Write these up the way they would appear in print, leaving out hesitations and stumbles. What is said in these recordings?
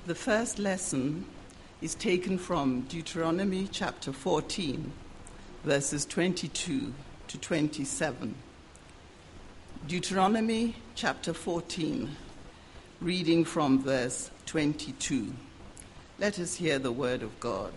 The first lesson is taken from Deuteronomy chapter 14, verses 22 to 27. Deuteronomy chapter 14, reading from verse 22. Let us hear the word of God.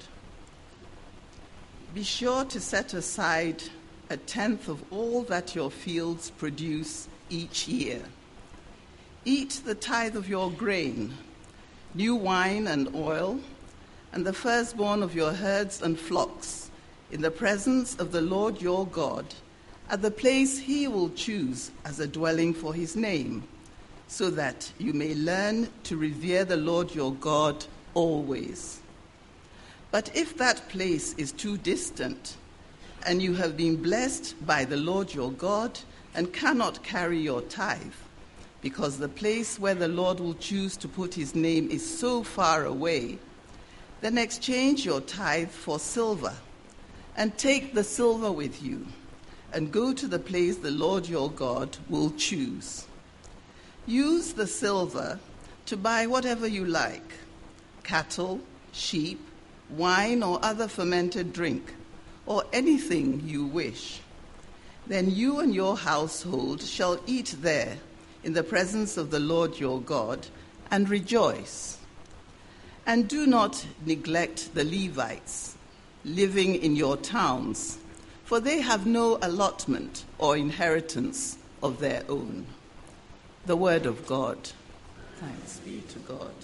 Be sure to set aside 1/10 of all that your fields produce each year. Eat the tithe of your grain, new wine and oil, and the firstborn of your herds and flocks, in the presence of the Lord your God, at the place he will choose as a dwelling for his name, so that you may learn to revere the Lord your God always. But if that place is too distant, and you have been blessed by the Lord your God and cannot carry your tithe, because the place where the Lord will choose to put his name is so far away, then exchange your tithe for silver, and take the silver with you, and go to the place the Lord your God will choose. Use the silver to buy whatever you like: cattle, sheep, wine or other fermented drink, or anything you wish. Then you and your household shall eat there in the presence of the Lord your God and rejoice. And do not neglect the Levites living in your towns, for they have no allotment or inheritance of their own. The word of God. Thanks be to God.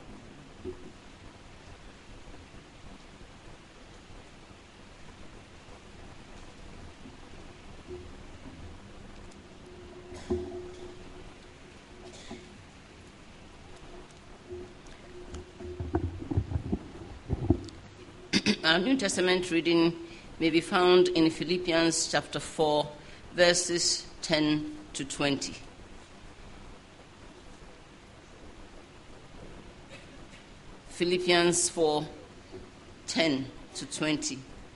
Our New Testament reading may be found in Philippians chapter 4, verses 10 to 20. Philippians 4, 10 to 20.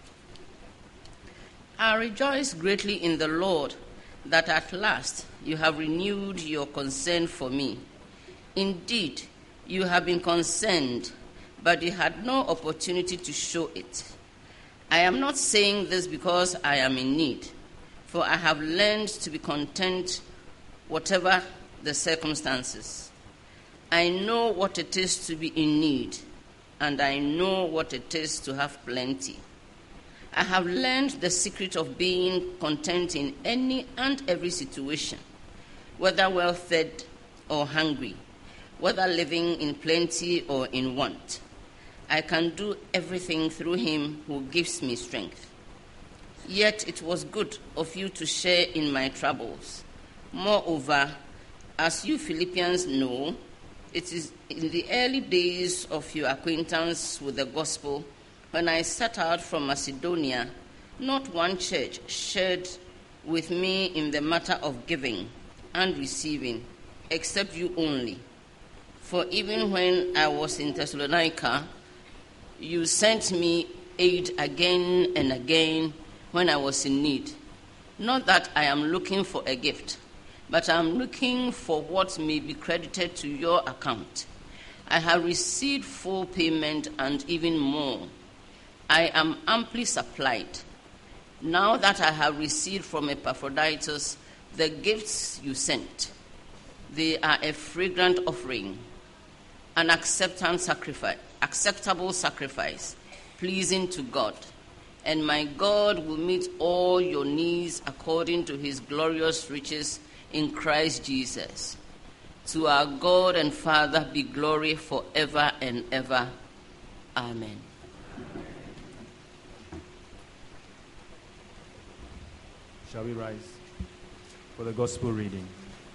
I rejoice greatly in the Lord that at last you have renewed your concern for me. Indeed, you have been concerned, but you had no opportunity to show it. I am not saying this because I am in need, for I have learned to be content whatever the circumstances. I know what it is to be in need, and I know what it is to have plenty. I have learned the secret of being content in any and every situation, whether well-fed or hungry, whether living in plenty or in want. I can do everything through him who gives me strength. Yet it was good of you to share in my troubles. Moreover, as you Philippians know, it is in the early days of your acquaintance with the gospel, when I set out from Macedonia, not one church shared with me in the matter of giving and receiving, except you only. For even when I was in Thessalonica, you sent me aid again and again when I was in need. Not that I am looking for a gift, but I am looking for what may be credited to your account. I have received full payment and even more. I am amply supplied. Now that I have received from Epaphroditus the gifts you sent, they are a fragrant offering, an acceptable sacrifice, pleasing to God. And my God will meet all your needs according to his glorious riches in Christ Jesus. To our God and Father be glory forever and ever. Amen. Shall we rise for the gospel reading?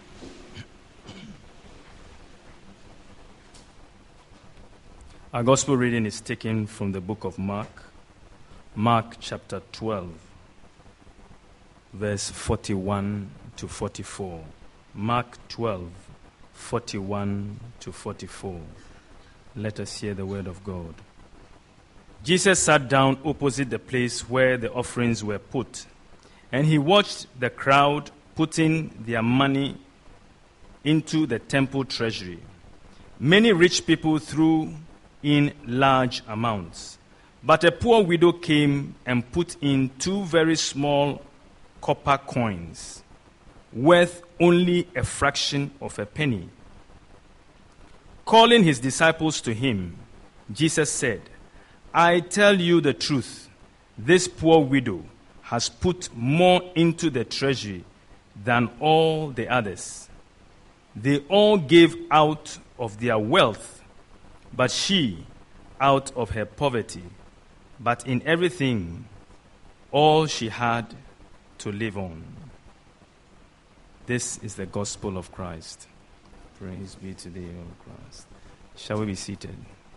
Our gospel reading is taken from the book of Mark chapter 12, verse 41 to 44. Mark 12, 41 to 44. Let us hear the word of God. Jesus sat down opposite the place where the offerings were put, and he watched the crowd putting their money into the temple treasury. Many rich people threw in large amounts, but a poor widow came and put in 2 very small copper coins, worth only a fraction of a penny. Calling his disciples to him, Jesus said, I tell you the truth, this poor widow has put more into the treasury than all the others. They all gave out of their wealth, but she out of her poverty, but in everything, all she had to live on. This is the gospel of Christ. Praise be to thee, O Christ. Shall we be seated?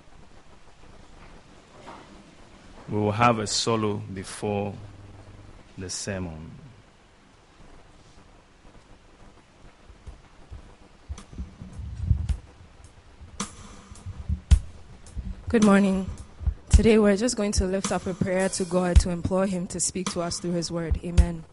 We will have a solo before the sermon. Good morning. Today we're just going to lift up a prayer to God to implore Him to speak to us through His word. Amen.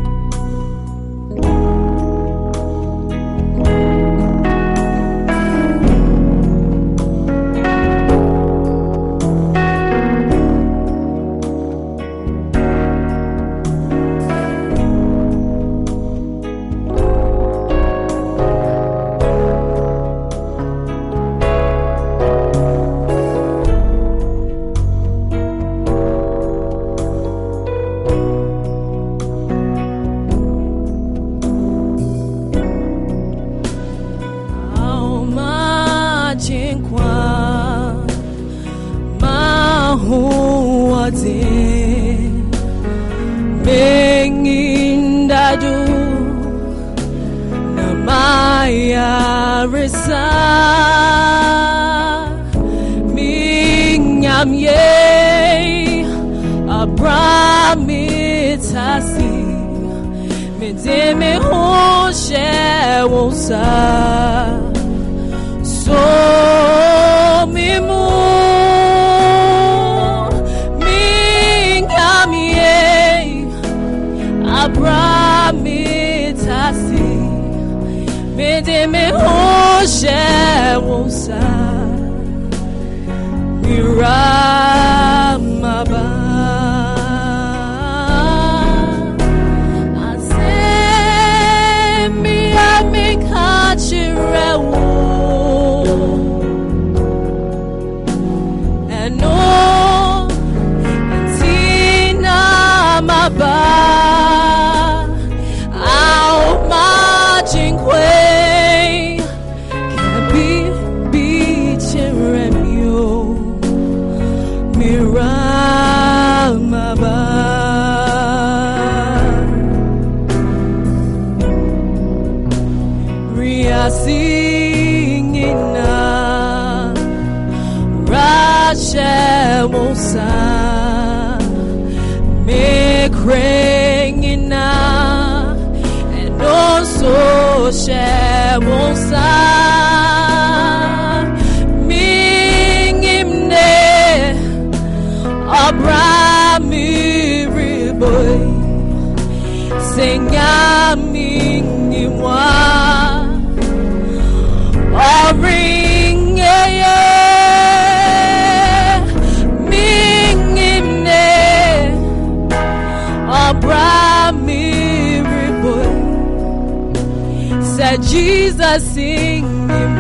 Jesus sing him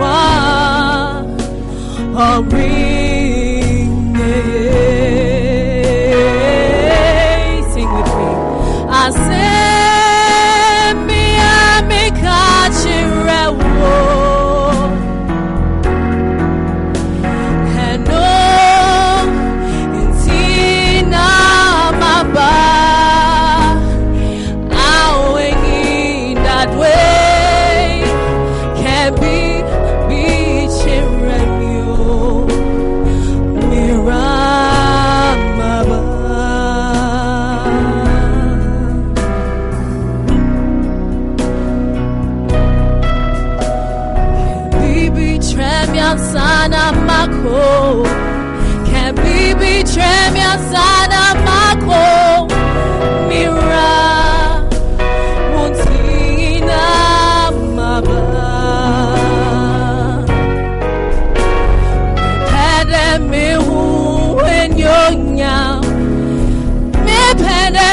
a ring. Sing with me. I say me a me catch and no intina maba awing in that way. Sana mako can be tremia sana mako mira muntina maba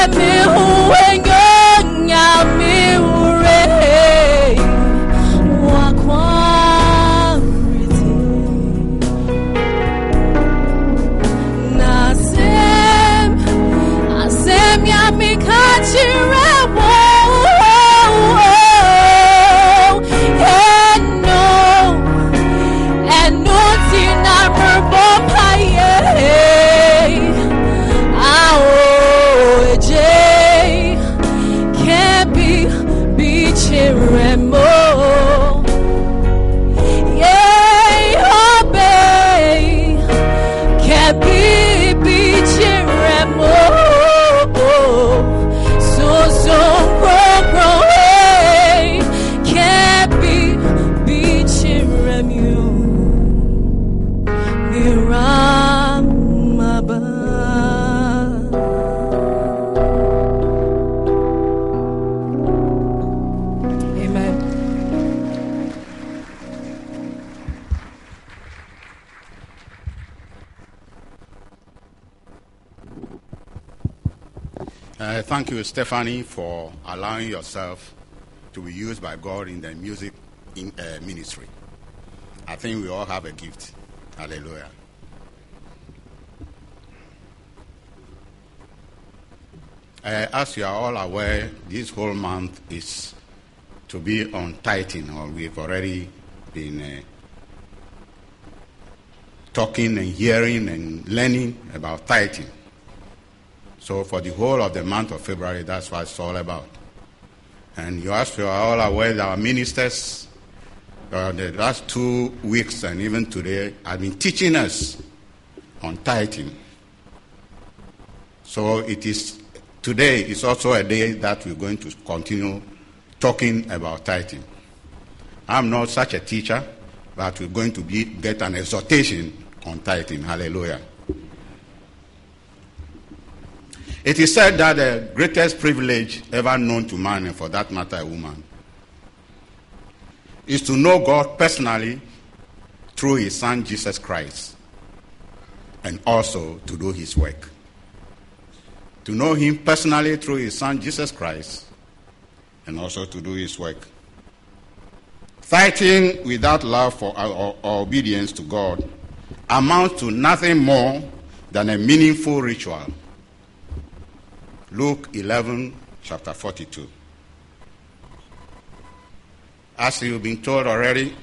Thank you, Stephanie, for allowing yourself to be used by God in the music ministry. I think we all have a gift. Hallelujah. As you are all aware, this whole month is to be on tithing, or we've already been talking and hearing and learning about tithing. So for the whole of the month of February, that's what it's all about. And you are all aware that our ministers, the last 2 weeks and even today, have been teaching us on tithing. So today is also a day that we're going to continue talking about tithing. I'm not such a teacher, but we're going to get an exhortation on tithing. Hallelujah. It is said that the greatest privilege ever known to man, and for that matter a woman, is to know God personally through his Son Jesus Christ, and also to do his work. To know him personally through his Son Jesus Christ, and also to do his work. Tithing without love for or obedience to God amounts to nothing more than a meaningful ritual. Luke 11, chapter 42. As you've been told already,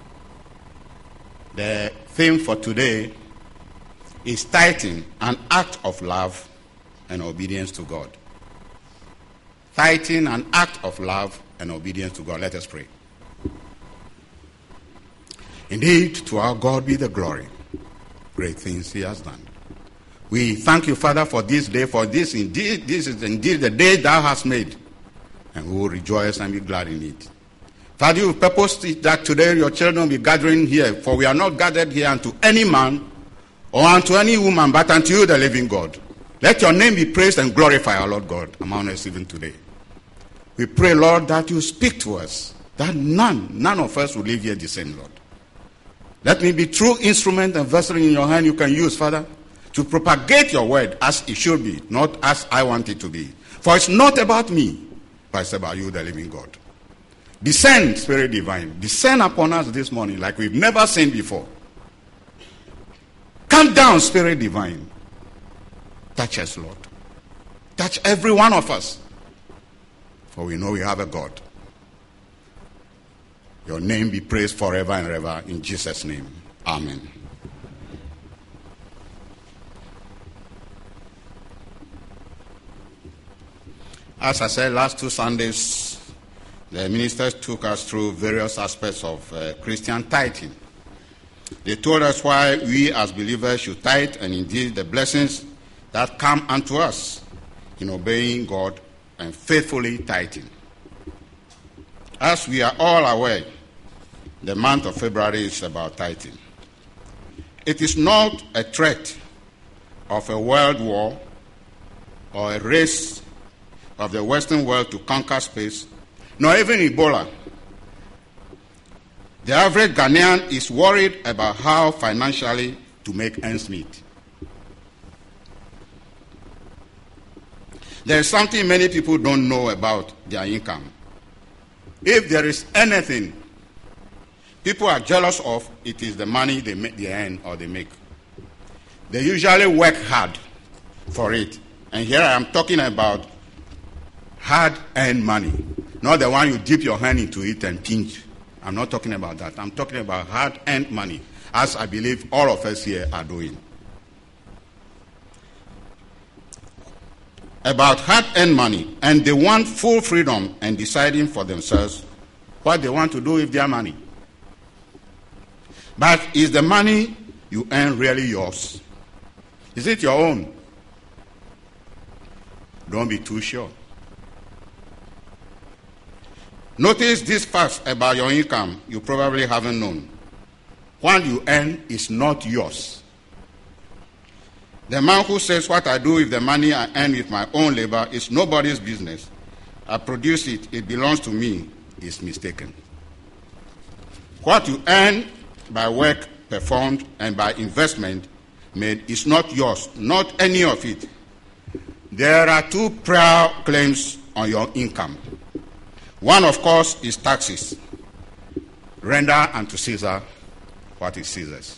the theme for today is tithing, an act of love and obedience to God. Tithing, an act of love and obedience to God. Let us pray. Indeed, to our God be the glory. Great things he has done. We thank you, Father, for this day, for this is indeed the day thou hast made, and we will rejoice and be glad in it. Father, you purposed that today your children will be gathering here, for we are not gathered here unto any man or unto any woman, but unto you, the living God. Let your name be praised and glorified, our Lord God, among us even today. We pray, Lord, that you speak to us, that none of us will leave here the same, Lord. Let me be true instrument and vessel in your hand you can use, Father, to propagate your word as it should be, not as I want it to be. For it's not about me, but it's about you, the living God. Descend, Spirit Divine. Descend upon us this morning like we've never seen before. Come down, Spirit Divine. Touch us, Lord. Touch every one of us. For we know we have a God. Your name be praised forever and ever. In Jesus' name. Amen. As I said, last 2 Sundays, the ministers took us through various aspects of Christian tithing. They told us why we as believers should tithe, and indeed the blessings that come unto us in obeying God and faithfully tithing. As we are all aware, the month of February is about tithing. It is not a threat of a world war or a race of the Western world to conquer space, nor even Ebola. The average Ghanaian is worried about how financially to make ends meet. There is something many people don't know about their income. If there is anything people are jealous of, it is the money they earn or they make. They usually work hard for it. And here I am talking about hard-earned money, not the one you dip your hand into it and pinch. I'm not talking about that. I'm talking about hard-earned money, as I believe all of us here are doing. About hard-earned money, and they want full freedom and deciding for themselves what they want to do with their money. But is the money you earn really yours? Is it your own? Don't be too sure. Notice this fact about your income you probably haven't known. What you earn is not yours. The man who says what I do with the money I earn with my own labor is nobody's business. I produce it, it belongs to me, is mistaken. What you earn by work performed and by investment made is not yours, not any of it. There are two prior claims on your income. One, of course, is taxes. Render unto Caesar what is Caesar's.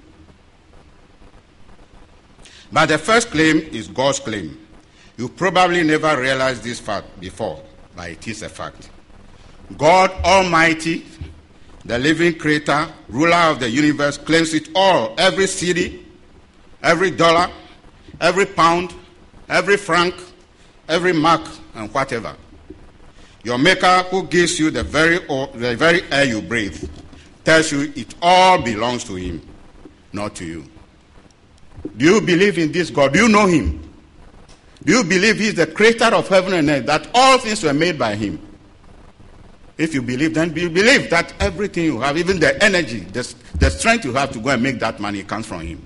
But the first claim is God's claim. You probably never realized this fact before, but it is a fact. God Almighty, the living creator, ruler of the universe, claims it all. Every city, every dollar, every pound, every franc, every mark, and whatever. Your maker, who gives you the very air you breathe, tells you it all belongs to him, not to you. Do you believe in this God? Do you know him? Do you believe he's the creator of heaven and earth, that all things were made by him? If you believe, then you believe that everything you have, even the energy, the strength you have to go and make that money, comes from him.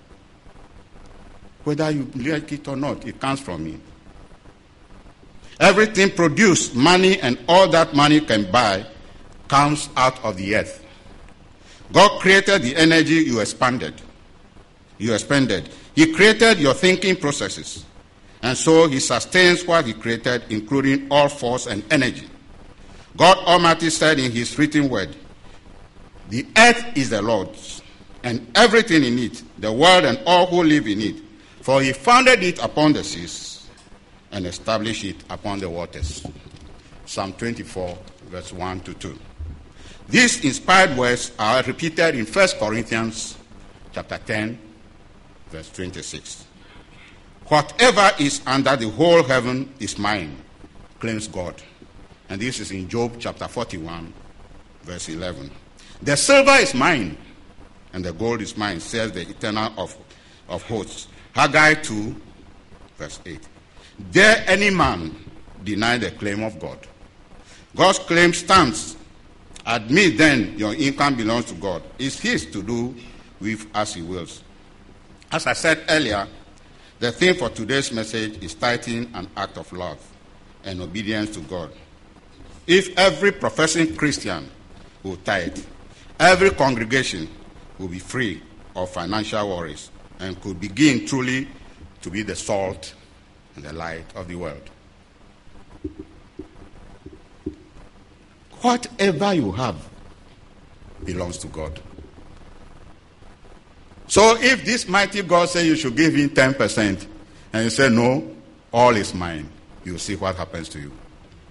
Whether you like it or not, it comes from him. Everything produced, money and all that money can buy, comes out of the earth. God created the energy you expended. He created your thinking processes. And so he sustains what he created, including all force and energy. God Almighty said in his written word, the earth is the Lord's, and everything in it, the world and all who live in it. For he founded it upon the seas and established it upon the waters. Psalm 24, verse 1 to 2. These inspired words are repeated in 1 Corinthians chapter 10, verse 26. Whatever is under the whole heaven is mine, claims God. And this is in Job chapter 41, verse 11. The silver is mine, and the gold is mine, says the Eternal of hosts. Haggai 2, verse 8. Dare any man deny the claim of God? God's claim stands. Admit then your income belongs to God. It's his to do with as he wills. As I said earlier, the theme for today's message is tithing, an act of love and obedience to God. If every professing Christian will tithe, every congregation will be free of financial worries and could begin truly to be the salt and the light of the world. Whatever you have belongs to God. So if this mighty God says you should give him 10%, and you say, no, all is mine, you'll see what happens to you.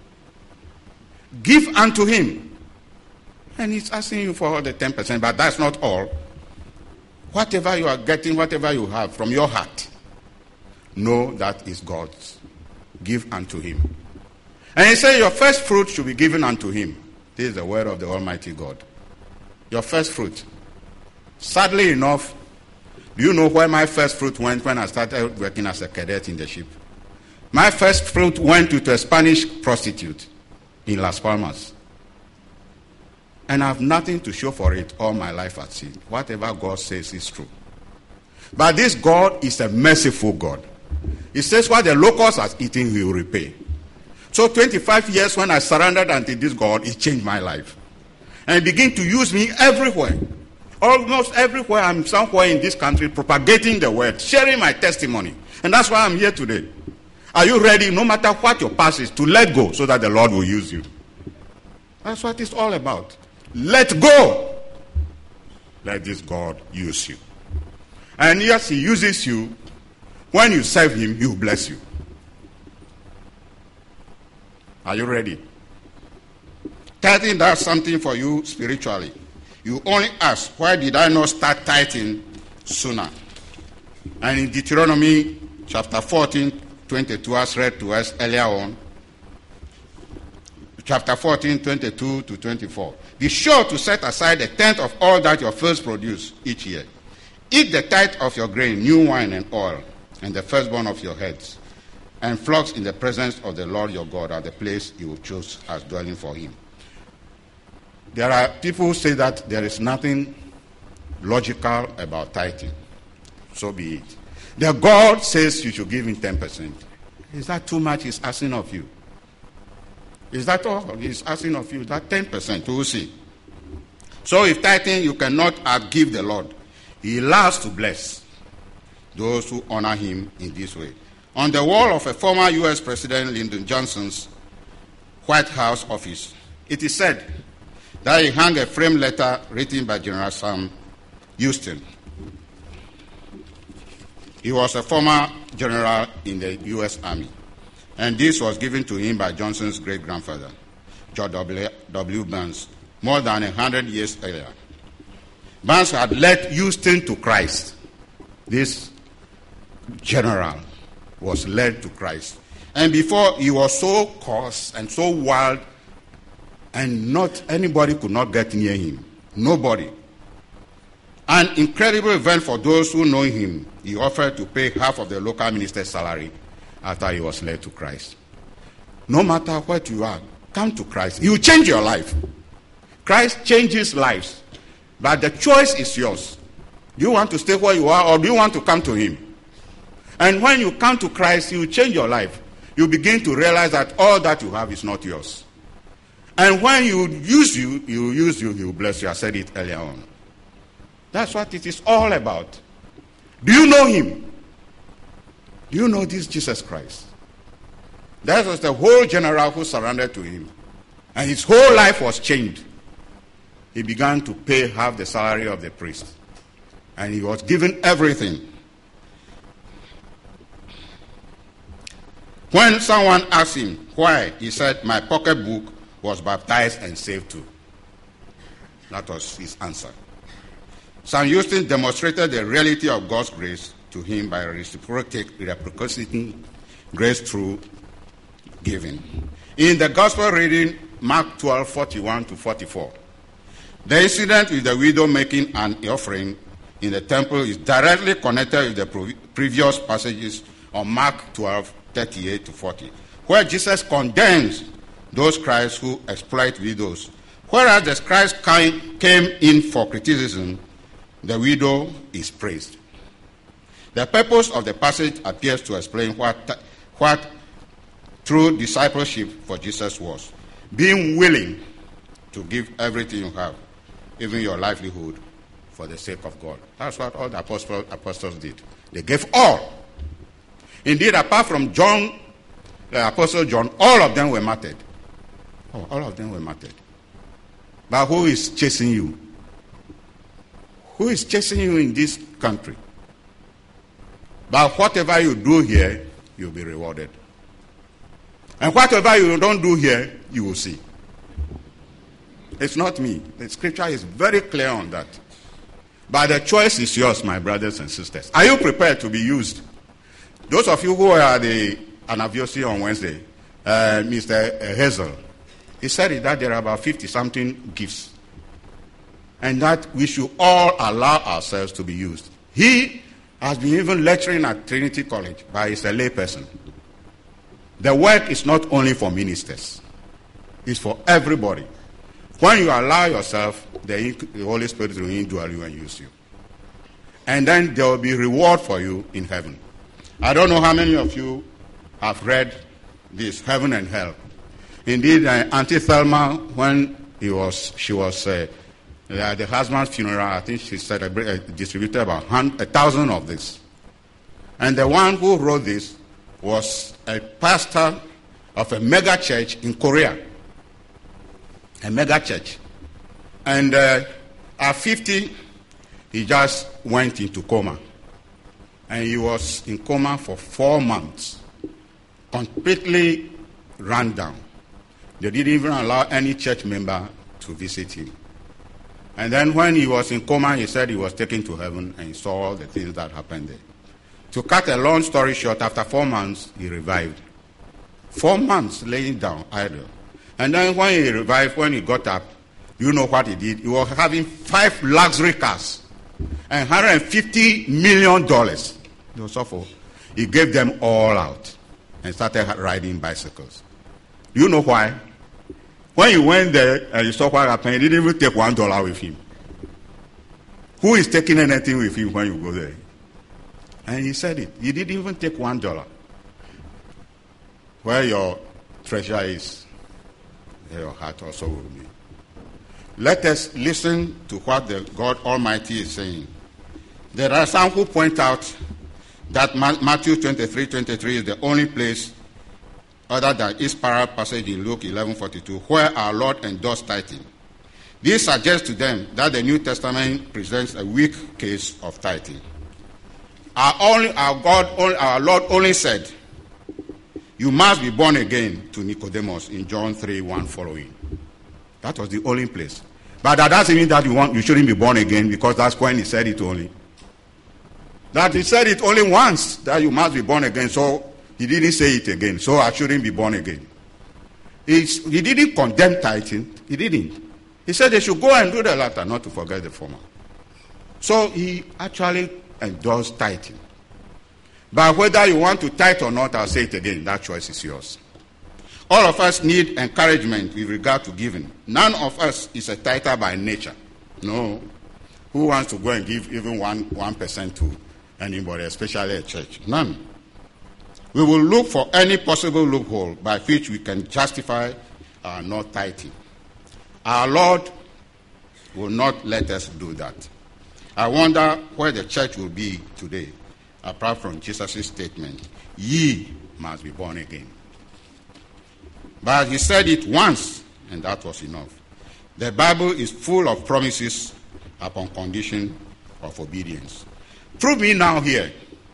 Give unto him. And he's asking you for all the 10%, but that's not all. Whatever you are getting, whatever you have from your heart, know that is God's. Give unto him. And he said your first fruit should be given unto him. This is the word of the Almighty God. Your first fruit. Sadly enough, do you know where my first fruit went when I started working as a cadet in the ship? My first fruit went to a Spanish prostitute in Las Palmas. And I have nothing to show for it all my life at sea. Whatever God says is true. But this God is a merciful God. He says what the locusts are eating, he will repay. So 25 years when I surrendered unto this God, it changed my life. And he began to use me everywhere. Almost everywhere I'm somewhere in this country propagating the word, sharing my testimony. And that's why I'm here today. Are you ready, no matter what your past is, to let go so that the Lord will use you? That's what it's all about. Let go. Let this God use you. And yes, he uses you. When you serve him, he will bless you. Are you ready? Tithing does something for you spiritually. You only ask, why did I not start tithing sooner? And in Deuteronomy chapter 14, 22, as read to us earlier on, chapter 14, 22 to 24. Be sure to set aside a tenth of all that your fields produce each year. Eat the tithe of your grain, new wine and oil, and the firstborn of your heads, and flocks in the presence of the Lord your God at the place you will choose as dwelling for him. There are people who say that there is nothing logical about tithing. So be it. The God says you should give him 10%. Is that too much he's asking of you? Is that all he's asking of you? That 10%, we will see. So if tithing, you cannot outgive the Lord. He loves to bless those who honor him in this way. On the wall of a former U.S. President Lyndon Johnson's White House office, it is said that he hung a framed letter written by General Sam Houston. He was a former general in the U.S. Army, and this was given to him by Johnson's great-grandfather, George W. Burns, more than 100 years earlier. Burns had led Houston to Christ. This general was led to Christ. And before, he was so coarse and so wild, and not anybody could not get near him. Nobody. An incredible event for those who know him. He offered to pay half of the local minister's salary after he was led to Christ. No matter what you are, come to Christ. He will change your life. Christ changes lives. But the choice is yours. Do you want to stay where you are, or do you want to come to him? And when you come to Christ, he will change your life. You begin to realize that all that you have is not yours. And when he will use you, he will bless you. I said it earlier on. That's what it is all about. Do you know him? Do you know this Jesus Christ? That was the whole general who surrendered to him. And his whole life was changed. He began to pay half the salary of the priest. And he was given everything. When someone asked him why, he said, my pocketbook was baptized and saved too. That was his answer. Sam Houston demonstrated the reality of God's grace to him by reciprocating grace through giving. In the gospel reading, Mark 12, 41 to 44, the incident with the widow making an offering in the temple is directly connected with the previous passages on Mark 12, 38 to 40, where Jesus condemns those Christs who exploit widows. Whereas the Christ came in for criticism, the widow is praised. The purpose of the passage appears to explain what true discipleship for Jesus was. Being willing to give everything you have, even your livelihood, for the sake of God. That's what all the apostles did. They gave all. Indeed, apart from John, the Apostle John, all of them were martyred. Oh, all of them were martyred. But who is chasing you? Who is chasing you in this country? But whatever you do here, you'll be rewarded. And whatever you don't do here, you will see. It's not me. The scripture is very clear on that. But the choice is yours, my brothers and sisters. Are you prepared to be used? Those of you who are at the Anaviosi on Wednesday, Mr. Hazel, he said that there are about 50-something gifts. And that we should all allow ourselves to be used. He has been even lecturing at Trinity College, but he's a lay person. The work is not only for ministers. It's for everybody. When you allow yourself, the Holy Spirit will indwell you and use you. And then there will be reward for you in heaven. I don't know how many of you have read this, Heaven and Hell. Indeed, Auntie Thelma, when she was at the husband's funeral, I think she distributed about 1,000 of this. And the one who wrote this was a pastor of a mega church in Korea. A mega church. And at 50, he just went into coma. And he was in coma for 4 months. Completely run down. They didn't even allow any church member to visit him. And then when he was in coma, he said he was taken to heaven and he saw all the things that happened there. To cut a long story short, after 4 months, he revived. 4 months laying down, idle. And then when he revived, when he got up, you know what he did? He was having 5 luxury cars and $150 million. They were so full. He gave them all out and started riding bicycles. Do you know why? When he went there and he saw what happened, he didn't even take $1 with him. Who is taking anything with him when you go there? And he said it. He didn't even take $1. Where your treasure is, there your heart also will be. Let us listen to what the God Almighty is saying. There are some who point out that Matthew 23:23 is the only place other than this parallel passage in Luke 11:42 where our Lord endorsed tithing. This suggests to them that the New Testament presents a weak case of tithing. Our Lord only said, "You must be born again" to Nicodemus in John 3:1 following. That was the only place. But that doesn't mean that you shouldn't be born again, because that's when he said it only. That he said it only once, that you must be born again, so he didn't say it again, so I shouldn't be born again. He didn't condemn tithing. He didn't. He said they should go and do the latter, not to forget the former. So he actually endorsed tithing. But whether you want to tithe or not, I'll say it again, that choice is yours. All of us need encouragement with regard to giving. None of us is a tither by nature. No. Who wants to go and give even 1% to anybody, especially a church? None. We will look for any possible loophole by which we can justify our not tithing. Our Lord will not let us do that. I wonder where the church will be today, apart from Jesus' statement, "Ye must be born again." But he said it once, and that was enough. The Bible is full of promises upon condition of obedience. Prove me now here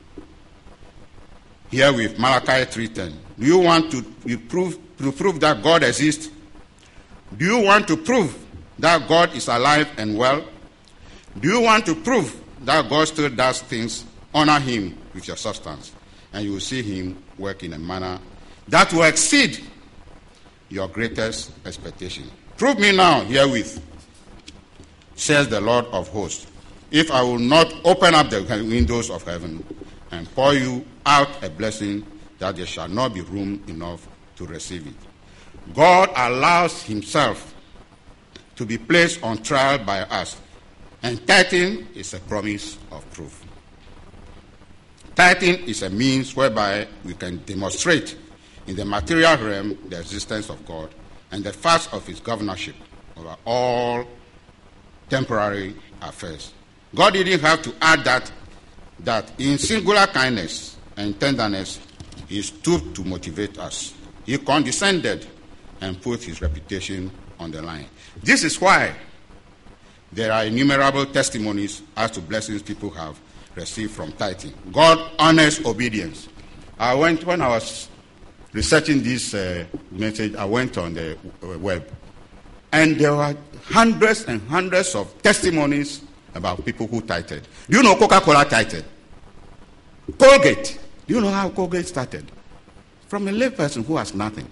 with Malachi 3:10. Do you want to prove that God exists? Do you want to prove that God is alive and well? Do you want to prove that God still does things? Honor him with your substance, and you will see him work in a manner that will exceed your greatest expectation. Prove me now herewith, says the Lord of hosts, if I will not open up the windows of heaven and pour you out a blessing that there shall not be room enough to receive it. God allows himself to be placed on trial by us, and tithing is a promise of proof. Tithing is a means whereby we can demonstrate in the material realm the existence of God and the fact of his governorship over all temporary affairs. God didn't have to add that in singular kindness and tenderness he stooped to motivate us. He condescended and put his reputation on the line. This is why there are innumerable testimonies as to blessings people have received from tithing. God honors obedience. When I was researching this message, I went on the web, and there were hundreds and hundreds of testimonies about people who tithed. Do you know Coca-Cola tithed? Colgate. Do you know how Colgate started? From a layperson who has nothing.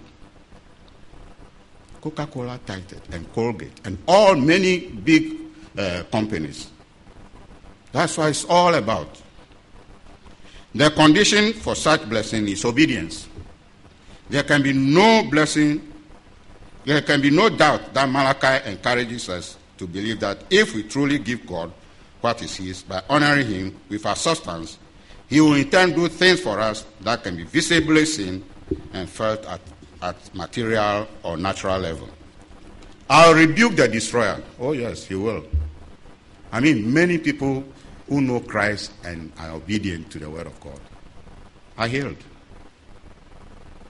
Coca-Cola tithed, and Colgate, and many big companies. That's what it's all about. The condition for such blessing is obedience. There can be no doubt that Malachi encourages us to believe that if we truly give God what is his by honoring him with our substance, he will in turn do things for us that can be visibly seen and felt at material or natural level. I'll rebuke the destroyer. Oh yes, he will. I mean, many people who know Christ and are obedient to the word of God are healed.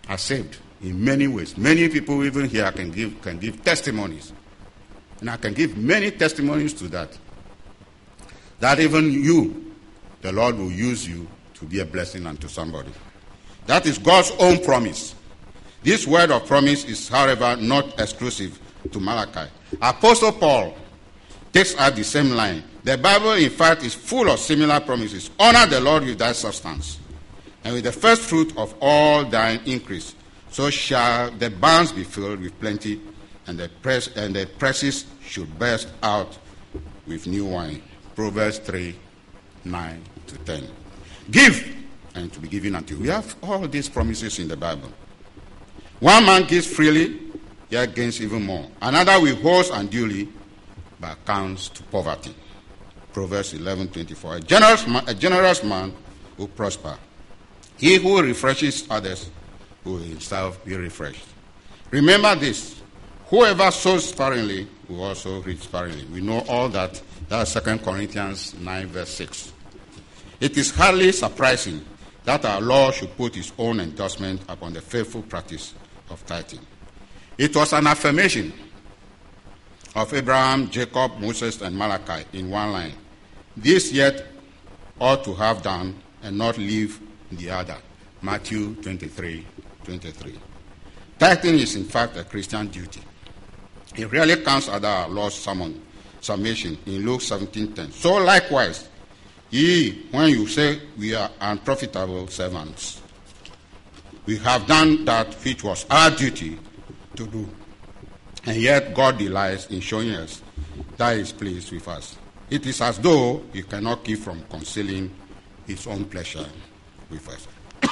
are saved in many ways. Many people even here can give testimonies. And I can give many testimonies to that. That even you, the Lord will use you to be a blessing unto somebody. That is God's own promise. This word of promise is, however, not exclusive to Malachi. Apostle Paul takes up the same line. The Bible, in fact, is full of similar promises. Honor the Lord with thy substance, and with the first fruit of all thine increase. So shall the barns be filled with plenty, and the presses should burst out with new wine. Proverbs 3:9-10. Give, and to be given unto you. We have all these promises in the Bible. One man gives freely, yet gains even more. Another withholds unduly, but counts to poverty. Proverbs 11:24. A generous man will prosper. He who refreshes others will himself be refreshed. Remember this: whoever sows sparingly will also reap sparingly. We know all that. That's 2 Corinthians 9:6. It is hardly surprising that our Lord should put his own endorsement upon the faithful practice of tithing. It was an affirmation of Abraham, Jacob, Moses, and Malachi in one line. This yet ought to have done and not leave the other. Matthew 23:23. Tithing is in fact a Christian duty. It really comes under our Lord's summation in Luke 17:10. So likewise, ye, when you say we are unprofitable servants, we have done that which was our duty to do. And yet God delights in showing us that he is pleased with us. It is as though he cannot keep from concealing his own pleasure with us.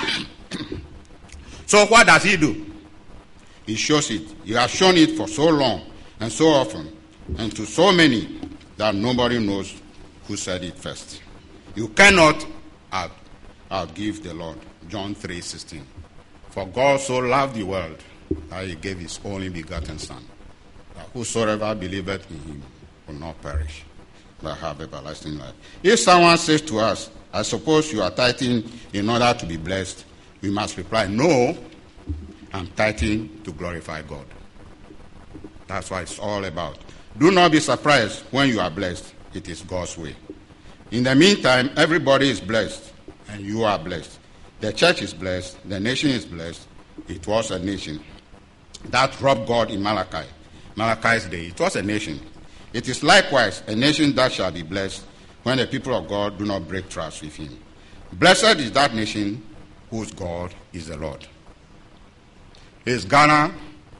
So what does he do? He shows it. He has shown it for so long and so often and to so many that nobody knows who said it first. You cannot outgive the Lord. John 3:16. For God so loved the world that he gave his only begotten Son, that whosoever believeth in him will not perish, but have everlasting life. If someone says to us, I suppose you are tithing in order to be blessed, we must reply, no, I'm tithing to glorify God. That's what it's all about. Do not be surprised when you are blessed. It is God's way. In the meantime, everybody is blessed, and you are blessed. The church is blessed. The nation is blessed. It was a nation that robbed God in Malachi's day. It was a nation. It is likewise a nation that shall be blessed when the people of God do not break trust with him. Blessed is that nation whose God is the Lord. Is Ghana,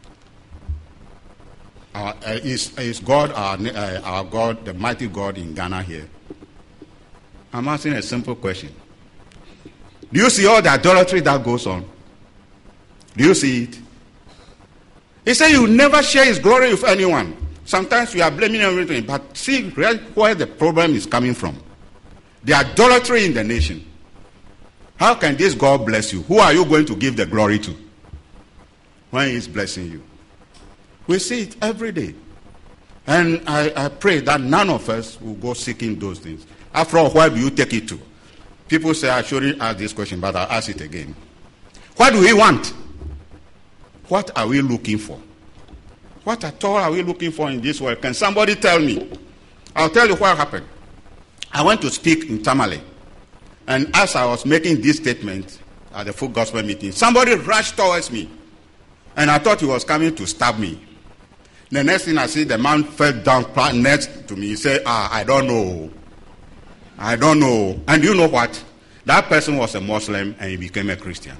is God our God, the mighty God in Ghana here? I'm asking a simple question. Do you see all the idolatry that goes on? Do you see it? He said you never share his glory with anyone. Sometimes we are blaming everything, but see where the problem is coming from. The idolatry in the nation. How can this God bless you? Who are you going to give the glory to when he is blessing you? We see it every day. And I pray that none of us will go seeking those things. After all, where do you take it to? People say, I shouldn't ask this question, but I'll ask it again. What do we want? What are we looking for? What at all are we looking for in this world? Can somebody tell me? I'll tell you what happened. I went to speak in Tamale. And as I was making this statement at the full gospel meeting, somebody rushed towards me. And I thought he was coming to stab me. The next thing I see, the man fell down next to me. He said, I don't know. I don't know. And you know what? That person was a Muslim and he became a Christian.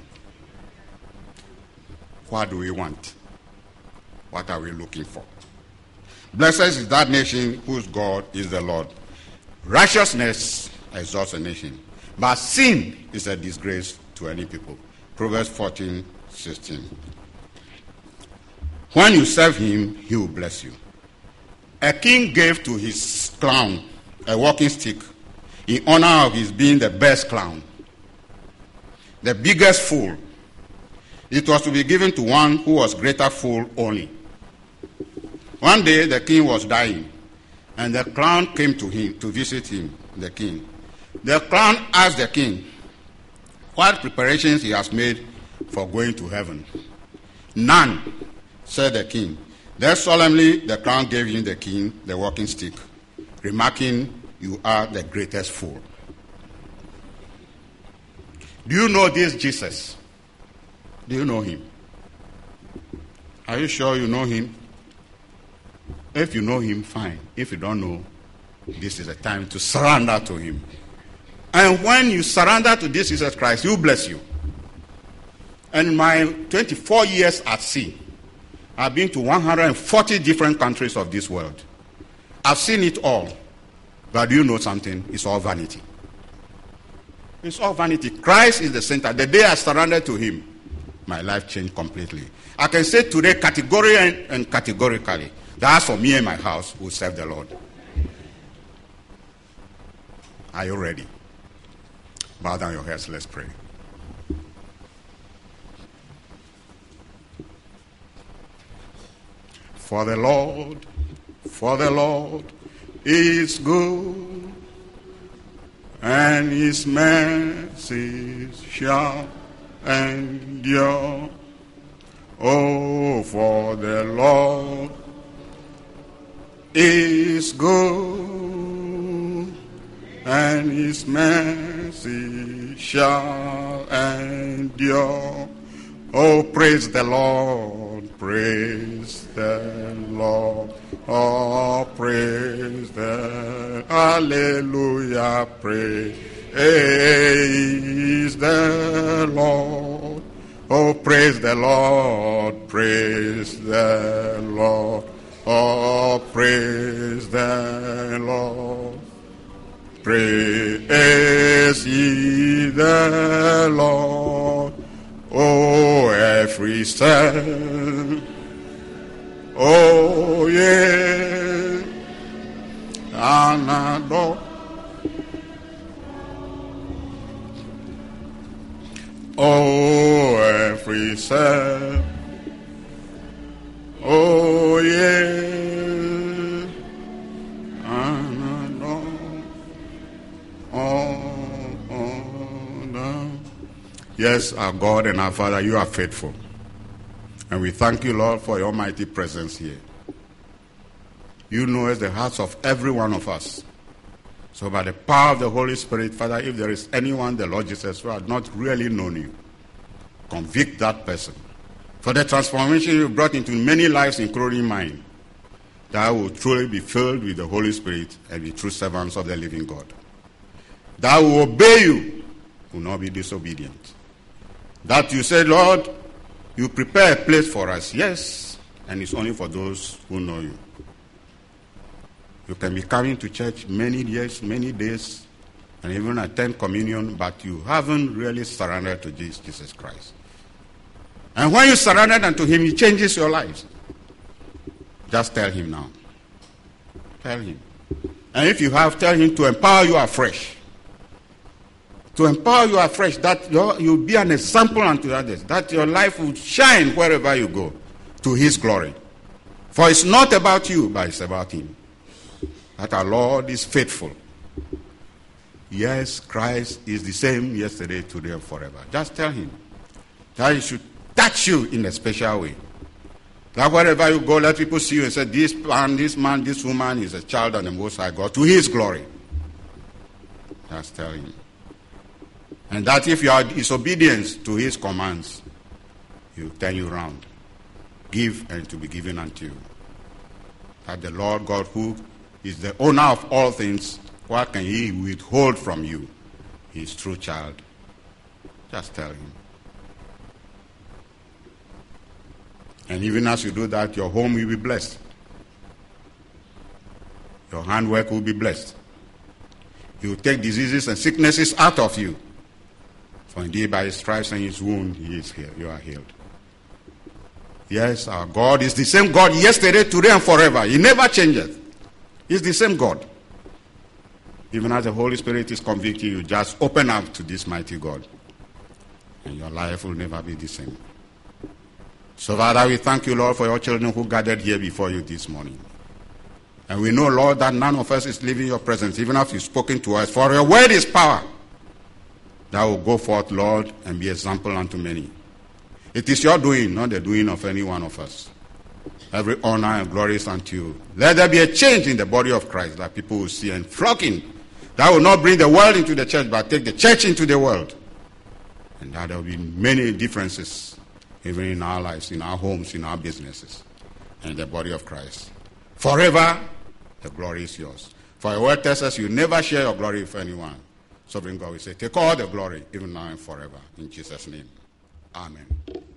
What do we want? What are we looking for? Blessed is that nation whose God is the Lord. Righteousness exalts a nation, but sin is a disgrace to any people. Proverbs 14:16. When you serve him, he will bless you. A king gave to his clown a walking stick in honor of his being the best clown, the biggest fool. It was to be given to one who was greater fool only. One day the king was dying, and the clown came to him to visit him, the king. The clown asked the king what preparations he has made for going to heaven. None, said the king. Then solemnly the crown gave him the king the walking stick, remarking, you are the greatest fool. Do you know this Jesus? Do you know him? Are you sure you know him? If you know him, fine. If you don't know, this is the time to surrender to him. And when you surrender to this Jesus Christ, he will bless you. And in my 24 years at sea, I've been to 140 different countries of this world. I've seen it all. But do you know something? It's all vanity. It's all vanity. Christ is the center. The day I surrendered to him, my life changed completely. I can say today categorically and categorically that as for me and my house, we'll serve the Lord. Are you ready? Bow down your heads, let's pray. For the Lord is good, and his mercies shall endure. Oh, for the Lord is good, and his mercy shall endure. Oh, praise the Lord, praise the Lord. Oh, praise the hallelujah, praise the Lord. Oh, praise the Lord, praise the Lord. Oh, praise the Lord. Praise ye the Lord. Oh, every soul. Oh, yeah. And adore. Oh, every soul. Oh, yeah. And adore. Yes, our God and our Father, you are faithful. And we thank you, Lord, for your mighty presence here. You know the hearts of every one of us. So by the power of the Holy Spirit, Father, if there is anyone, the Lord Jesus, who has not really known you, convict that person. For the transformation you brought into many lives, including mine, that I will truly be filled with the Holy Spirit and be true servants of the living God. That will obey you, will not be disobedient. That you said, Lord, you prepare a place for us. Yes, and it's only for those who know you. You can be coming to church many years, many days, and even attend communion, but you haven't really surrendered to Jesus Christ. And when you surrender unto him, he changes your lives. Just tell him now. Tell him. And if you have, tell him to empower you afresh. To empower you afresh, that you'll be an example unto others, that your life will shine wherever you go, to his glory. For it's not about you, but it's about him. That our Lord is faithful. Yes, Christ is the same yesterday, today, and forever. Just tell him that he should touch you in a special way. That wherever you go, let people see you and say, this man, this woman is a child of the Most High God, to his glory. Just tell him. And that if you are disobedience to his commands, he will turn you around. Give and to be given unto you. That the Lord God, who is the owner of all things, what can he withhold from you? His true child. Just tell him. And even as you do that, your home will be blessed. Your handwork will be blessed. He will take diseases and sicknesses out of you. For indeed by his stripes and his wound, he is healed. You are healed. Yes, our God is the same God yesterday, today, and forever. He never changes. He's the same God. Even as the Holy Spirit is convicting you, just open up to this mighty God. And your life will never be the same. So Father, we thank you, Lord, for your children who gathered here before you this morning. And we know, Lord, that none of us is leaving your presence, even after you've spoken to us. For your word is power. That will go forth, Lord, and be example unto many. It is your doing, not the doing of any one of us. Every honor and glory is unto you. Let there be a change in the body of Christ that people will see and flock in. That will not bring the world into the church, but take the church into the world. And that there will be many differences, even in our lives, in our homes, in our businesses, and in the body of Christ. Forever, the glory is yours. For your word tells us you never share your glory with anyone. Sovereign God, we say, take all the glory, even now and forever. In Jesus' name. Amen.